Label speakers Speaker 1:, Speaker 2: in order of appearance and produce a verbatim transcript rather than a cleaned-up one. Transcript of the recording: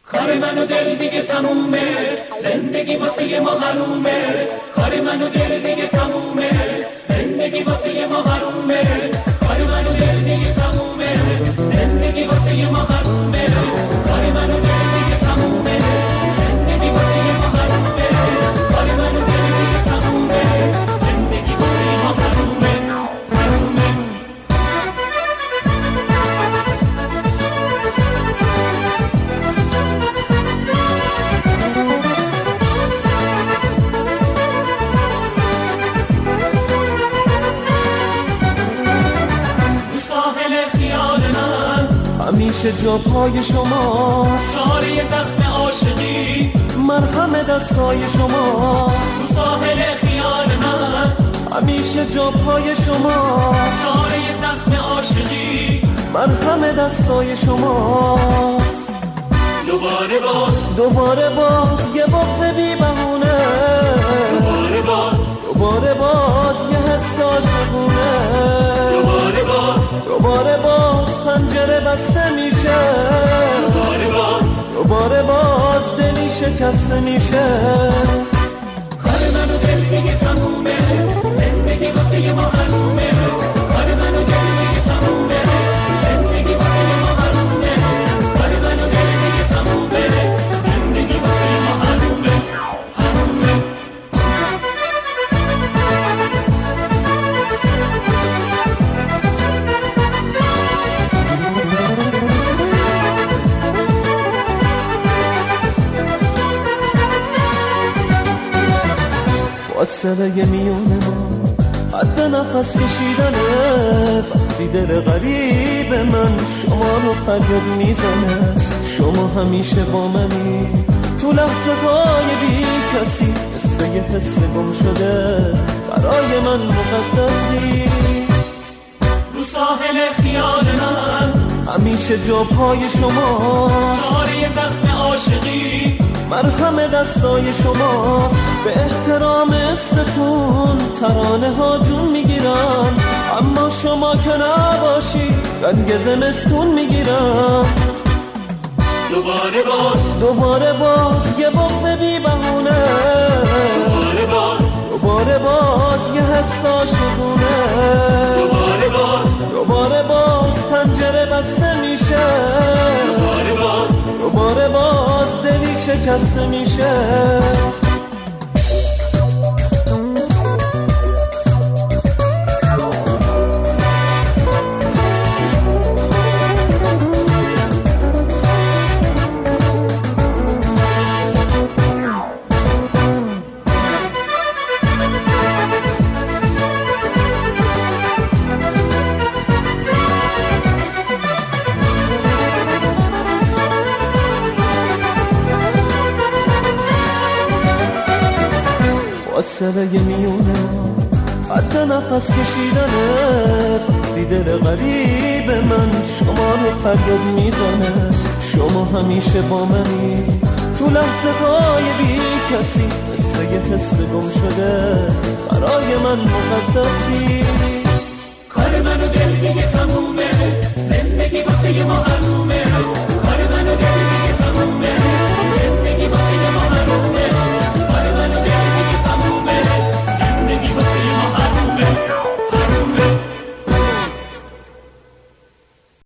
Speaker 1: کار من و دل دیگه تمومه، زندگی واسه ما حرومه. کار من و دل دیگه تمومه، زندگی واسه ما حرومه. کار من و دل دیگه تمومه، زندگی واسه ما حرومه. کار من و دل دیگه تمومه، زندگی واسه ما حرومه. کار من و دل دیگه تمومه، زندگی واسه ما حرومه. حرومه.
Speaker 2: همیشه جا پای شما،
Speaker 1: شاره زخم عاشقی،
Speaker 2: مرهم دستای شما.
Speaker 1: رو ساحل خیال من
Speaker 2: همیشه جا پای شما،
Speaker 1: شاره زخم عاشقی،
Speaker 2: مرهم دستای شما.
Speaker 1: دوباره باز
Speaker 2: دوباره باز یه بغض بی بهونه،
Speaker 1: دوباره باز
Speaker 2: دوباره باز یه حس عاشقونه.
Speaker 1: دوباره باز
Speaker 2: دوباره باز پنجره بسته میشه،
Speaker 1: دوباره باز
Speaker 2: دوباره باز دلی شکسته میشه.
Speaker 1: کار من و دل دیگه تمومه، زندگی واسه ما حرومه. کار من و دل دیگه تمومه، زندگی واسه ما حرومه. کار من و دل دیگه تمومه، زندگی واسه ما حرومه. حرومه.
Speaker 2: فاصله میونه ما حد نفس کشیدنه. وقتی دل غریب من شما رو فریاد میزنه. شما همیشه با منی تو لحظه های بی کسی، مثل یه حس گم شده برای من مقدسی.
Speaker 1: رو ساحل خیال من
Speaker 2: همیشه جا پای شما،
Speaker 1: شاره زخم عاشقی،
Speaker 2: مرهم دستای شما. به احترام اسمتون ترانه ها جون میگیرن، اما شما که نباشی رنگ زمستون میگیرن.
Speaker 1: دوباره باز
Speaker 2: دوباره باز یه بغض بی بهونه،
Speaker 1: دوباره باز
Speaker 2: دوباره باز یه حس عاشقونه.
Speaker 1: دوباره باز
Speaker 2: دوباره باز پنجره بسته میشه،
Speaker 1: دوباره باز
Speaker 2: دوباره باز دلی شکسته میشه. فاصله میونه ما حد نفس کشیدنه. وقتی دل غریب من شما رو فریاد میزنه. شما همیشه با منی تو لحظه های بی کسی، مثل یه حس گم شده برای من مقدسی.
Speaker 1: کار من و دل دیگه تمومه،